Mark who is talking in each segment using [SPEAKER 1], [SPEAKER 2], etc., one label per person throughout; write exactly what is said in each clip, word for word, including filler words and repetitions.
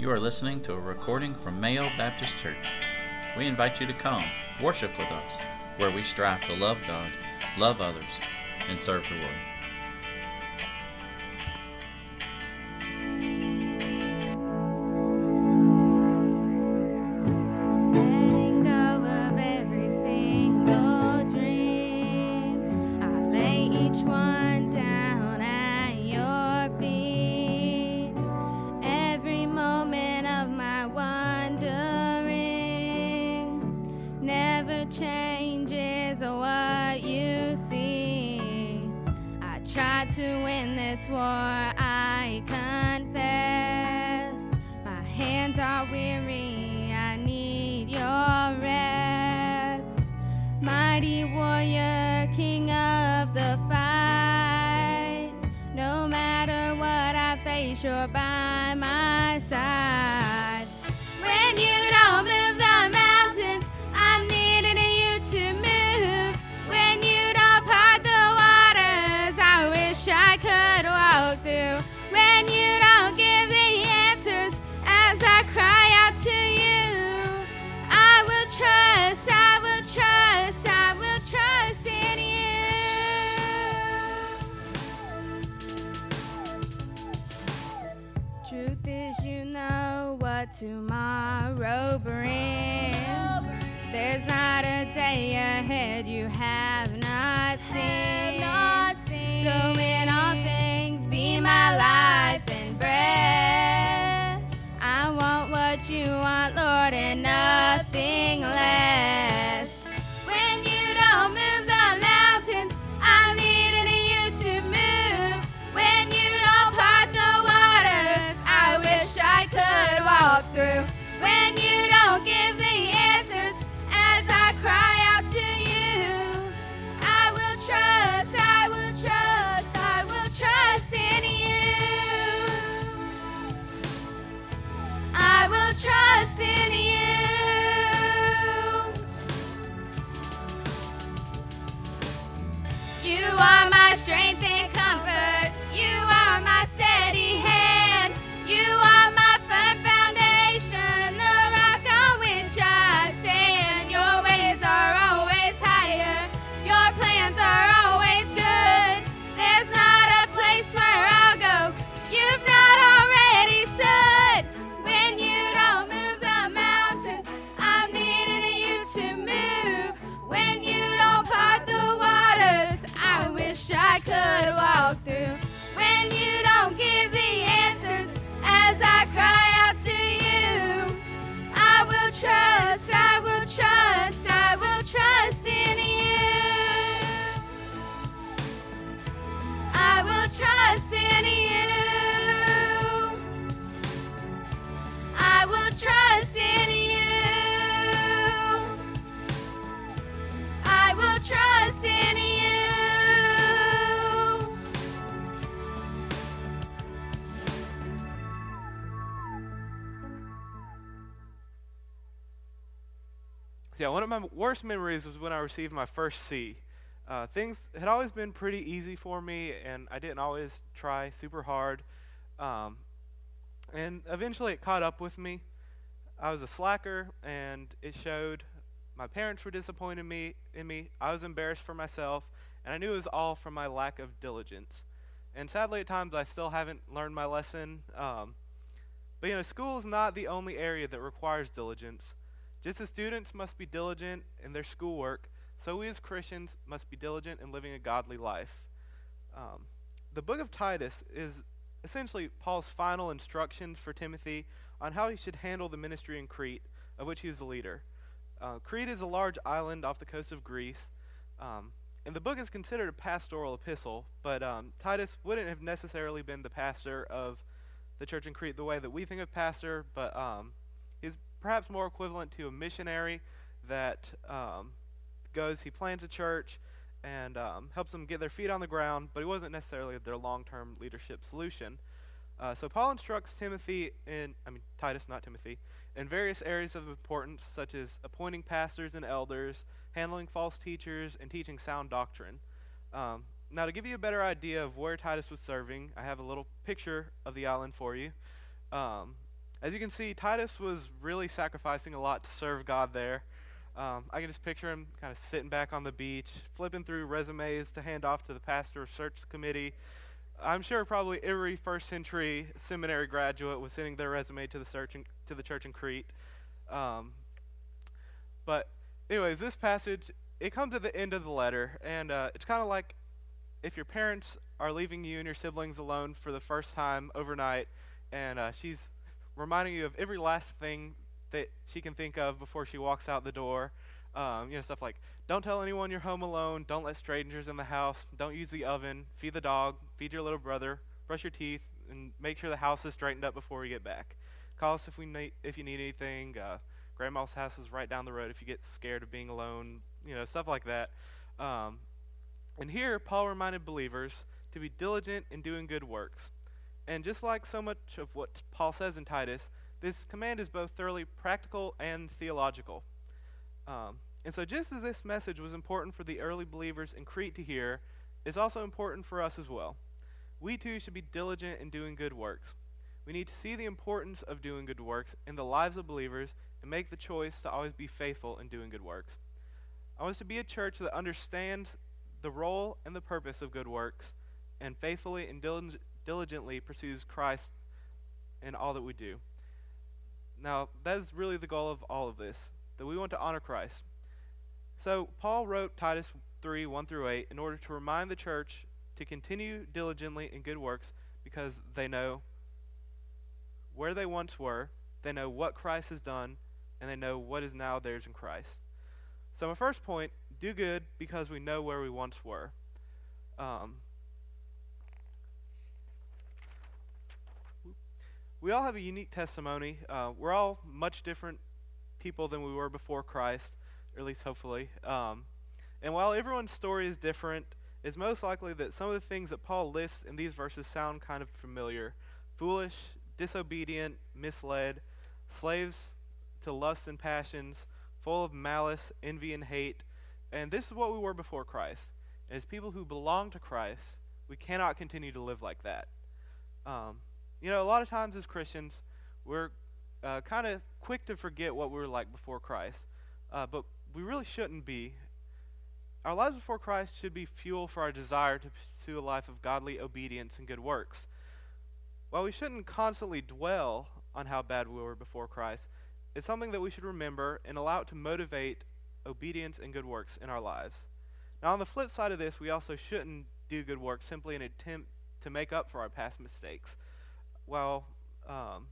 [SPEAKER 1] You are listening to a recording from Mayo Baptist Church. We invite you to come worship with us, where we strive to love God, love others, and serve the Lord.
[SPEAKER 2] You're by my side. When you don't move the mountains, I'm needing you to move. When you don't part the waters, I wish I could walk through. When you don't give the answers as I cry out to you, I will trust, I will trust, I will trust in you. Truth is, you know what tomorrow brings. There's not a day ahead you have not seen. So in all things, be my life and breath. I want what you want, Lord, and nothing less. When you don't move the mountains, I'm needing you to move. When you don't part the waters, I wish I could walk through. When you don't give the answers as I cry out to you, I will trust, I will trust, I will trust in you. I will trust in you. You are my strength and comfort. You are my steady hand. You are my firm foundation, the rock on which I stand. Your ways are always higher. Your plans are always good. There's not a place where I'll go you've not already stood. When you don't move the mountains, I'm needing you to move. When you don't part the waters, I wish I could walk through. When you don't give the answers as I cry out to you, I will trust, I will trust, I will trust in you. I will trust in you. I will trust in you. I will trust in you.
[SPEAKER 3] So yeah, one of my worst memories was when I received my first C. Uh, things had always been pretty easy for me, and I didn't always try super hard. Um, and eventually it caught up with me. I was a slacker, and it showed. My parents were disappointed in me, in me. I was embarrassed for myself, and I knew it was all from my lack of diligence. And sadly, at times, I still haven't learned my lesson. Um, but, you know, school is not the only area that requires diligence. Just as students must be diligent in their schoolwork, so we as Christians must be diligent in living a godly life. Um, the book of Titus is essentially Paul's final instructions for Timothy on how he should handle the ministry in Crete, of which he is the leader. Uh, Crete is a large island off the coast of Greece, um, and the book is considered a pastoral epistle, but um, Titus wouldn't have necessarily been the pastor of the church in Crete the way that we think of pastor, but um, he's perhaps more equivalent to a missionary that um, goes, he plants a church and um, helps them get their feet on the ground, but he wasn't necessarily their long-term leadership solution. Uh, so Paul instructs Timothy in, I mean Titus, not Timothy, in various areas of importance, such as appointing pastors and elders, handling false teachers, and teaching sound doctrine. Um, now, to give you a better idea of where Titus was serving, I have a little picture of the island for you. Um, As you can see, Titus was really sacrificing a lot to serve God there. Um, I can just picture him kind of sitting back on the beach, flipping through resumes to hand off to the pastor search committee. I'm sure probably every first century seminary graduate was sending their resume to the search in, to the church in Crete. Um, but anyways, this passage, it comes at the end of the letter, and uh, it's kind of like if your parents are leaving you and your siblings alone for the first time overnight, and uh, she's reminding you of every last thing that she can think of before she walks out the door. Um, you know, stuff like, don't tell anyone you're home alone, don't let strangers in the house, don't use the oven, feed the dog, feed your little brother, brush your teeth, and make sure the house is straightened up before we get back. Call us if we need, if you need anything. Uh, grandma's house is right down the road if you get scared of being alone, you know, stuff like that. Um, and here, Paul reminded believers to be diligent in doing good works. And just like so much of what Paul says in Titus, this command is both thoroughly practical and theological. Um, and so just as this message was important for the early believers in Crete to hear, it's also important for us as well. We too should be diligent in doing good works. We need to see the importance of doing good works in the lives of believers and make the choice to always be faithful in doing good works. I want us to be a church that understands the role and the purpose of good works and faithfully and dilig- diligently pursues Christ in all that we do. Now, that is really the goal of all of this, that we want to honor Christ. So, Paul wrote Titus three, one through eight, in order to remind the church to continue diligently in good works because they know where they once were, they know what Christ has done, and they know what is now theirs in Christ. So my first point, do good because we know where we once were. Um, we all have a unique testimony. Uh, we're all much different people than we were before Christ, or at least hopefully. Um, and while everyone's story is different, it's most likely that some of the things that Paul lists in these verses sound kind of familiar. Foolish, disobedient, misled, slaves to lust and passions, full of malice, envy, and hate. And this is what we were before Christ. And as people who belong to Christ, we cannot continue to live like that. Um, you know, a lot of times as Christians, we're uh, kind of quick to forget what we were like before Christ. Uh, but we really shouldn't be. Our lives before Christ should be fuel for our desire to pursue a life of godly obedience and good works. While we shouldn't constantly dwell on how bad we were before Christ, it's something that we should remember and allow it to motivate obedience and good works in our lives. Now, on the flip side of this, we also shouldn't do good works simply in an attempt to make up for our past mistakes. While, um,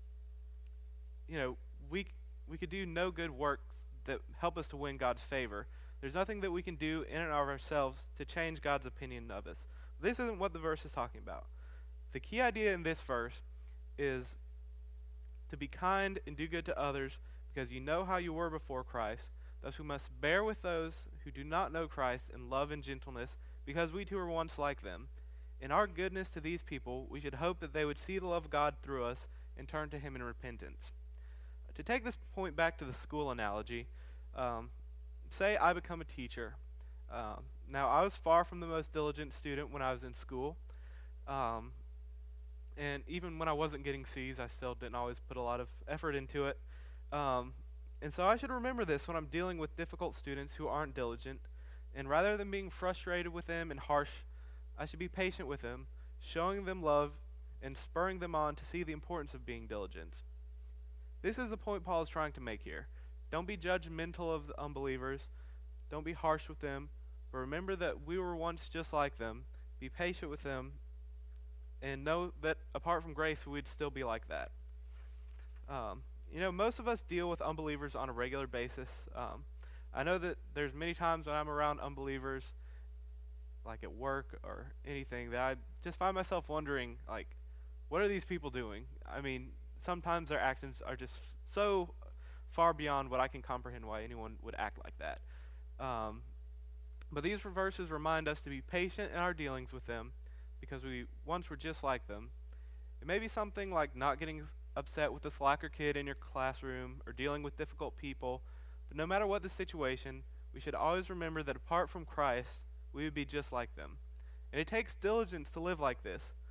[SPEAKER 3] you know, we we could do no good works that help us to win God's favor. There's nothing that we can do in and of ourselves to change God's opinion of us. This isn't what the verse is talking about. The key idea in this verse is to be kind and do good to others because you know how you were before Christ. Thus we must bear with those who do not know Christ in love and gentleness because we too were once like them. In our goodness to these people, we should hope that they would see the love of God through us and turn to him in repentance. To take this point back to the school analogy, um, say I become a teacher. Um, now, I was far from the most diligent student when I was in school. Um, and even when I wasn't getting C's, I still didn't always put a lot of effort into it. Um, and so I should remember this when I'm dealing with difficult students who aren't diligent. And rather than being frustrated with them and harsh, I should be patient with them, showing them love and spurring them on to see the importance of being diligent. This is the point Paul is trying to make here. Don't be judgmental of the unbelievers. Don't be harsh with them. But remember that we were once just like them. Be patient with them. And know that apart from grace, we'd still be like that. Um, you know, most of us deal with unbelievers on a regular basis. Um, I know that there's many times when I'm around unbelievers, like at work or anything, that I just find myself wondering, like, what are these people doing? I mean, sometimes their actions are just so far beyond what I can comprehend why anyone would act like that. Um, but these verses remind us to be patient in our dealings with them because we once were just like them. It may be something like not getting upset with the slacker kid in your classroom or dealing with difficult people, but no matter what the situation, we should always remember that apart from Christ, we would be just like them. And it takes diligence to live like this.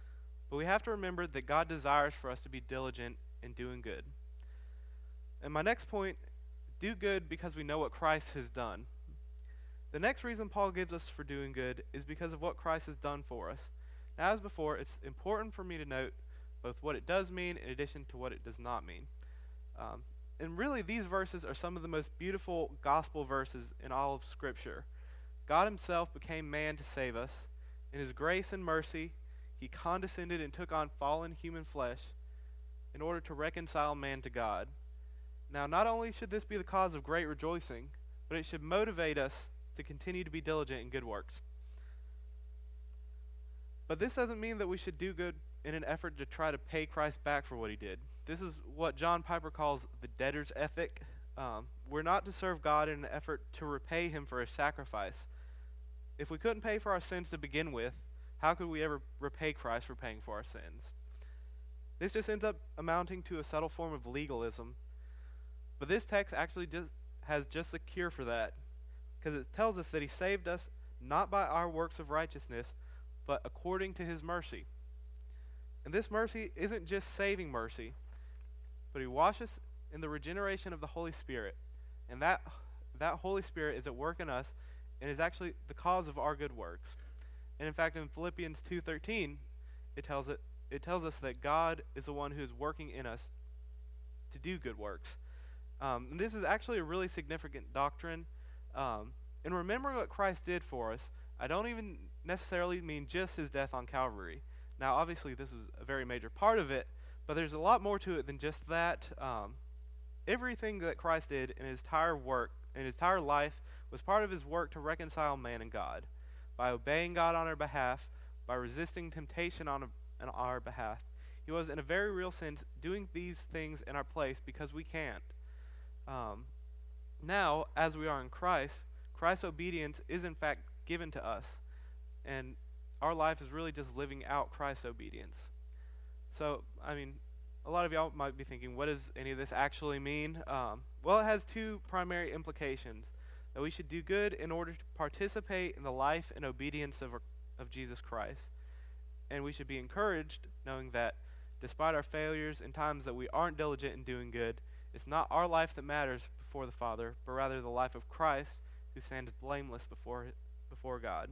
[SPEAKER 3] But we have to remember that God desires for us to be diligent in doing good. And my next point, do good because we know what Christ has done. The next reason Paul gives us for doing good is because of what Christ has done for us. Now, as before, it's important for me to note both what it does mean in addition to what it does not mean. Um, and really, these verses are some of the most beautiful gospel verses in all of Scripture. God himself became man to save us. In his grace and mercy, he condescended and took on fallen human flesh in order to reconcile man to God. Now, not only should this be the cause of great rejoicing, but it should motivate us to continue to be diligent in good works. But this doesn't mean that we should do good in an effort to try to pay Christ back for what he did. This is what John Piper calls the debtor's ethic. Um, we're not to serve God in an effort to repay him for his sacrifice. If we couldn't pay for our sins to begin with, how could we ever repay Christ for paying for our sins? This just ends up amounting to a subtle form of legalism. But this text actually just has just a cure for that, because it tells us that he saved us not by our works of righteousness, but according to his mercy. And this mercy isn't just saving mercy, but he washes us in the regeneration of the Holy Spirit. And that that Holy Spirit is at work in us and is actually the cause of our good works. And in fact, in Philippians two thirteen, it tells it it tells us that God is the one who is working in us to do good works. Um, and this is actually a really significant doctrine. Um, and remembering what Christ did for us, I don't even necessarily mean just his death on Calvary. Now, obviously, this is a very major part of it, but there's a lot more to it than just that. Um, everything that Christ did in his entire work, in his entire life, was part of his work to reconcile man and God. By obeying God on our behalf, by resisting temptation on, a, on our behalf, he was, in a very real sense, doing these things in our place because we can't. Um, now, as we are in Christ, Christ's obedience is in fact given to us, and our life is really just living out Christ's obedience. So, I mean, a lot of y'all might be thinking, what does any of this actually mean? Um, well, it has two primary implications. That we should do good in order to participate in the life and obedience of, our, of Jesus Christ. And we should be encouraged knowing that despite our failures and times that we aren't diligent in doing good, it's not our life that matters before the Father, but rather the life of Christ, who stands blameless before before God.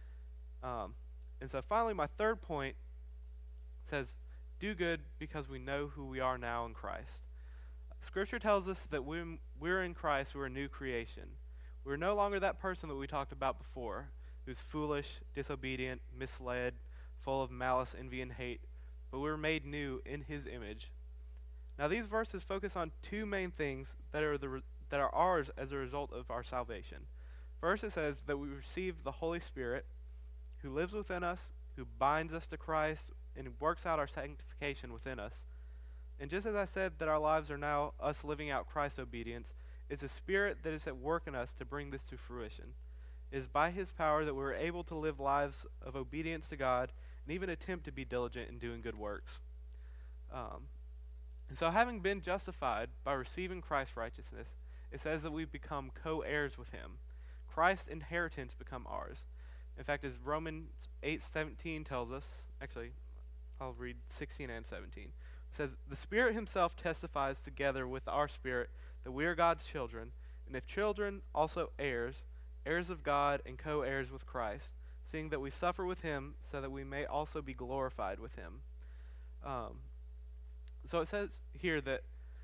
[SPEAKER 3] Um, and so finally, my third point says, do good because we know who we are now in Christ. Scripture tells us that when we're in Christ, we're a new creation. We're no longer that person that we talked about before, who's foolish, disobedient, misled, full of malice, envy, and hate, but we're made new in his image. Now, these verses focus on two main things that are the re- that are ours as a result of our salvation. First, it says that we receive the Holy Spirit, who lives within us, who binds us to Christ, and works out our sanctification within us. And just as I said that our lives are now us living out Christ's obedience, it's a Spirit that is at work in us to bring this to fruition. It is by his power that we're able to live lives of obedience to God and even attempt to be diligent in doing good works. Um, and so having been justified by receiving Christ's righteousness, it says that we've become co-heirs with him. Christ's inheritance become ours. In fact, as Romans eight seventeen tells us, actually, I'll read sixteen and seventeen. It says, the Spirit himself testifies together with our spirit that we are God's children, and if children, also heirs, heirs of God and co-heirs with Christ, seeing that we suffer with him so that we may also be glorified with him. Um, so it says here that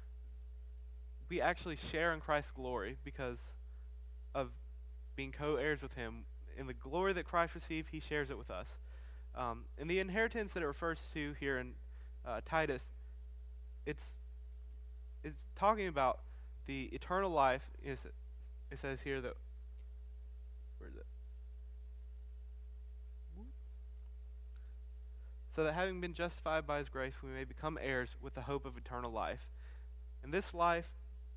[SPEAKER 3] we actually share in Christ's glory because of being co-heirs with him. In the glory that Christ received, he shares it with us. Um, and the inheritance that it refers to here in uh, Titus, it's it's talking about the eternal life. Is it says here that where is it? So that having been justified by his grace, we may become heirs with the hope of eternal life. And this life,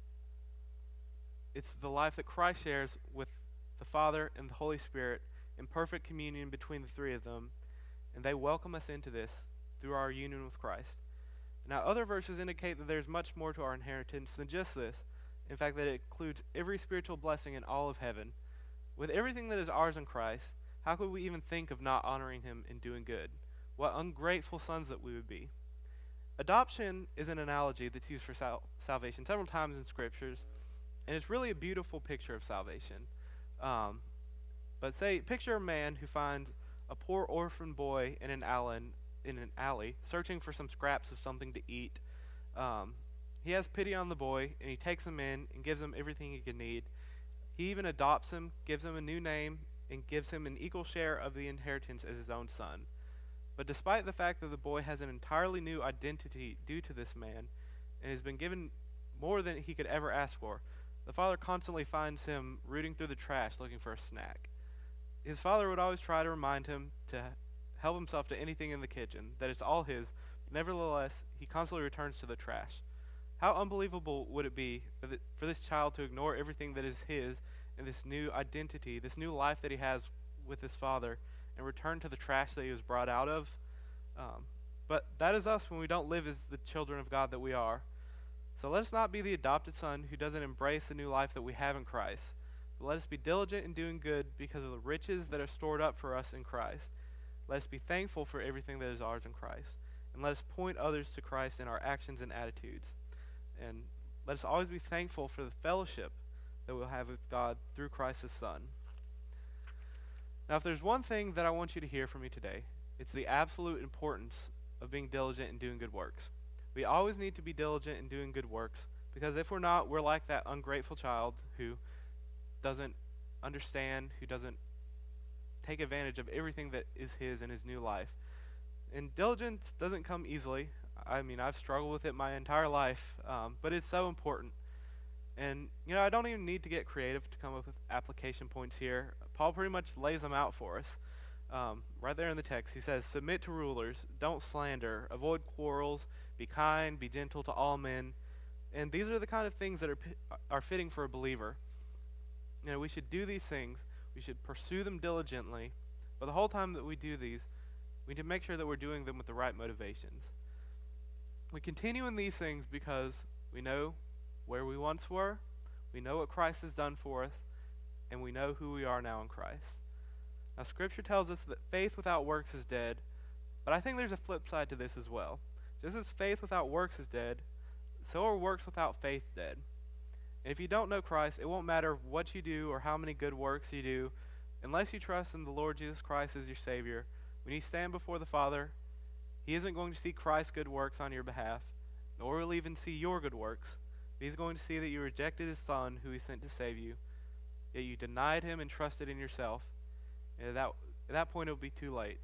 [SPEAKER 3] it's the life that Christ shares with the Father and the Holy Spirit in perfect communion between the three of them, and they welcome us into this through our union with Christ. Now, other verses indicate that there's much more to our inheritance than just this. In fact, that it includes every spiritual blessing in all of heaven. With everything that is ours in Christ, how could we even think of not honoring him and doing good? what ungrateful sons that we would be. Adoption is an analogy that's used for sal- salvation several times in scriptures, and it's really a beautiful picture of salvation. Um, but say, picture a man who finds a poor orphan boy in an alley, in an alley, searching for some scraps of something to eat. Um, he has pity on the boy, and he takes him in and gives him everything he can need. He even adopts him, gives him a new name, and gives him an equal share of the inheritance as his own son. But despite the fact that the boy has an entirely new identity due to this man, and has been given more than he could ever ask for, the father constantly finds him rooting through the trash looking for a snack. His father would always try to remind him to help himself to anything in the kitchen, that it's all his, but nevertheless, he constantly returns to the trash. How unbelievable would it be for, the, for this child to ignore everything that is his and this new identity, this new life that he has with his father, and return to the trash that he was brought out of? Um, but that is us when we don't live as the children of God that we are. So let us not be the adopted son who doesn't embrace the new life that we have in Christ. But let us be diligent in doing good because of the riches that are stored up for us in Christ. Let us be thankful for everything that is ours in Christ. And let us point others to Christ in our actions and attitudes. And let us always be thankful for the fellowship that we'll have with God through Christ his Son. Now, if there's one thing that I want you to hear from me today, it's the absolute importance of being diligent in doing good works. We always need to be diligent in doing good works, because if we're not, we're like that ungrateful child who doesn't understand, who doesn't take advantage of everything that is his in his new life. And diligence doesn't come easily. I mean, I've struggled with it my entire life, um, but it's so important. And, you know, I don't even need to get creative to come up with application points here. Paul pretty much lays them out for us. Um, right there in the text, he says, submit to rulers, don't slander, avoid quarrels, be kind, be gentle to all men. And these are the kind of things that are are fitting for a believer. You know, we should do these things. We should pursue them diligently. But the whole time that we do these, we need to make sure that we're doing them with the right motivations. We continue in these things because we know where we once were, we know what Christ has done for us, and we know who we are now in Christ. Now, Scripture tells us that faith without works is dead, but I think there's a flip side to this as well. Just as faith without works is dead, so are works without faith dead. And if you don't know Christ, it won't matter what you do or how many good works you do, unless you trust in the Lord Jesus Christ as your Savior. When you stand before the Father, He isn't going to see Christ's good works on your behalf, nor will He even see your good works. He's going to see that you rejected His Son, who He sent to save you, yet you denied Him and trusted in yourself. And at that, at that point, it will be too late.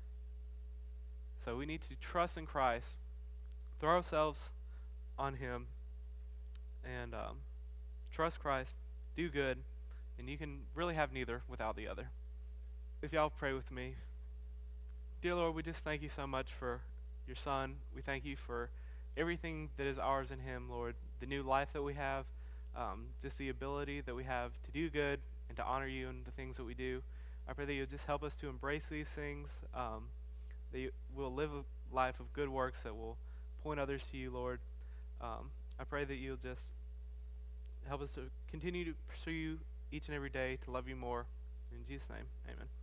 [SPEAKER 3] So we need to trust in Christ, throw ourselves on Him, and um, trust Christ, do good, and you can really have neither without the other. If y'all pray with me. Dear Lord, we just thank you so much for your Son. We thank you for everything that is ours in Him, Lord, the new life that we have, um, just the ability that we have to do good and to honor you in the things that we do. I pray that you'll just help us to embrace these things, um, that you, we'll live a life of good works that will point others to you, Lord. Um, I pray that you'll just help us to continue to pursue you each and every day, to love you more. In Jesus' name, amen.